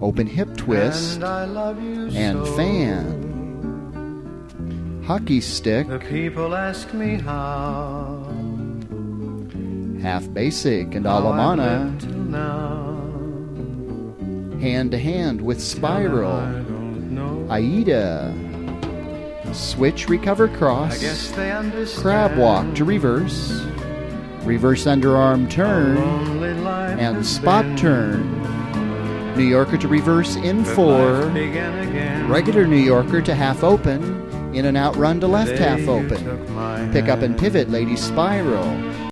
open hip twist, and fan. Hockey stick, The people ask me how. half basic and How I've Alamana, lived till now. hand to hand with I spiral, don't know. Aida, switch recover I cross, guess they understand. crab walk to reverse, reverse underarm turn, Lonely life and has spot been. turn. New Yorker to reverse in But 4, life began again. regular New Yorker to half open, in and out run to left The day half you open. took my Pick up and hand. pivot, lady spiral.